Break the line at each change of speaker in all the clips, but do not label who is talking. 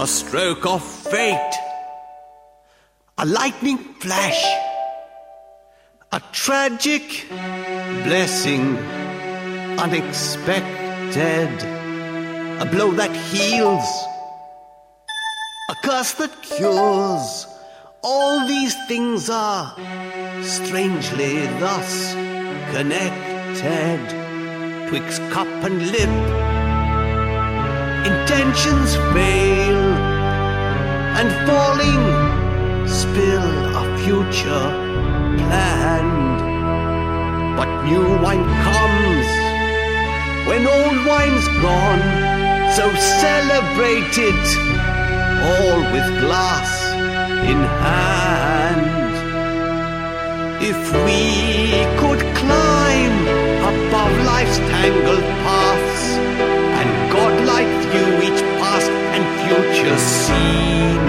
a stroke of fate, a lightning flash, a tragic blessing, unexpected, a blow that heals, a curse that cures. All these things are strangely thus connected. Twixt cup and lip, intentions fail, and falling spill a future planned. But new wine comes when old wine's gone, so celebrate it all with glass in hand. If we could climb above life's tangled paths and godlike view each past and future scene,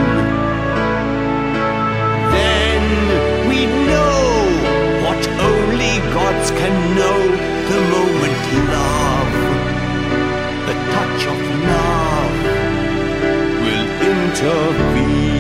then we'd know what only gods can know. The moment love, the touch of love will intervene.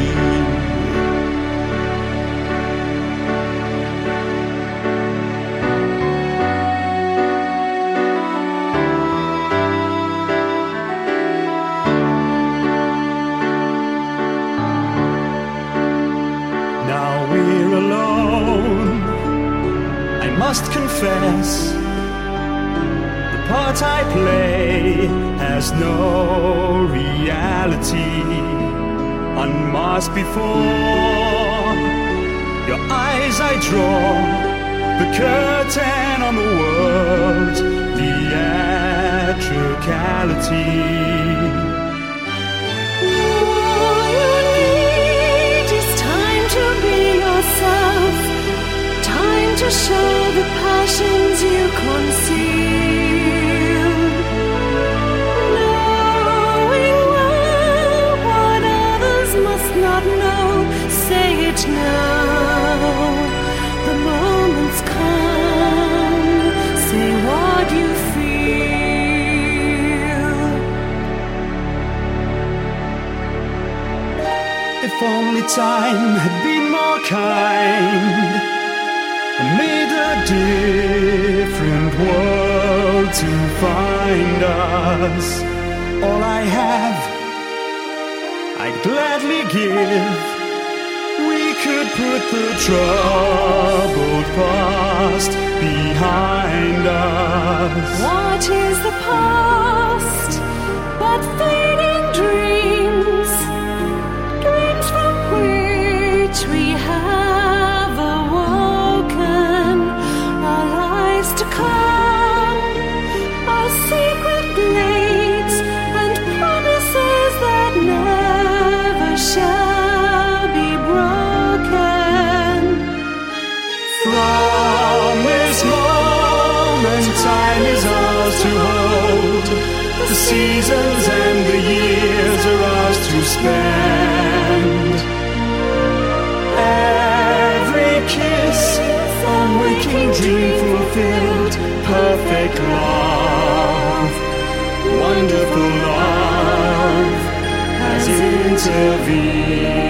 Must confess, the part I play has no reality. Unmasked before your eyes I draw the curtain on the world's theatricality.
All you need is time to be yourself, time to show the passions you conceal. Knowing well what others must not know, say it now. The moment's come, say what you feel.
If only time had been more kind and made a different world to find us. All I have, I'd gladly give. We could put the troubled past behind us.
What is the past but fading dreams, dreams from which we have awoken? Our lives to come are secret blades and promises that never shall be broken.
From this moment, time is ours to hold. The seasons and the years are ours to spend. Every kiss, a waking dream fulfilled. Perfect love, wonderful love has intervened.